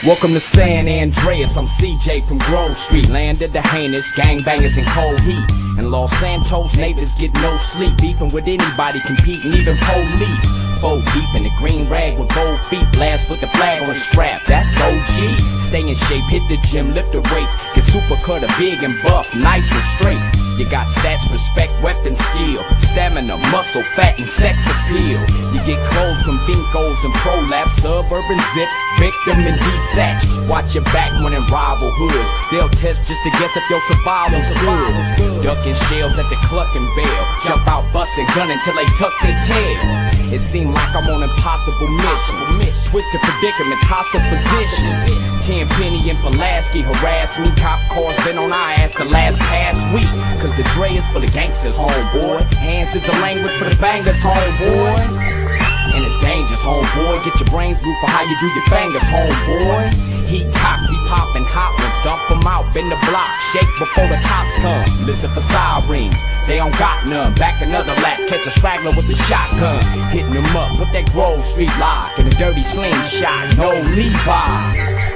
Welcome to San Andreas, I'm CJ from Grove Street. Land of the heinous, gangbangers in cold heat. In Los Santos, neighbors get no sleep. Beefing with anybody, competing, even police. 4 deep in the green rag with gold feet. Blast with the flag on the strap, that's OG. Stay in shape, hit the gym, lift the weights. Get super cutter, big and buff, nice and straight. You got stats, respect, weapon, skill, stamina, muscle, fat, and sex appeal. You get clothes from Binkos and Prolapse, Suburban Zip, Victim and D-Satch. Watch your back when in rival hoods. They'll test just to guess if your survival's good. Ducking shells at the Cluckin' Bell. Jump out, bustin' gun until they tuck their tail. It seemed like I'm on impossible missions. Twisted predicaments, hostile positions. Tenpenny and Pulaski harass me. Cop cars been on our ass the last past week. Cause the Dre is for the gangsters, homeboy. Hands is the language for the bangers, homeboy. And it's dangerous, homeboy. Get your brains blue for how you do your fingers, homeboy. Heat cock, we poppin' hot ones. Dump them out, bend the block. Shake before the cops come. Listen for sirens, they don't got none. Back another lap, catch a straggler with the shotgun. Hitting them up with that Grove Street lock and a dirty slingshot. No Levi.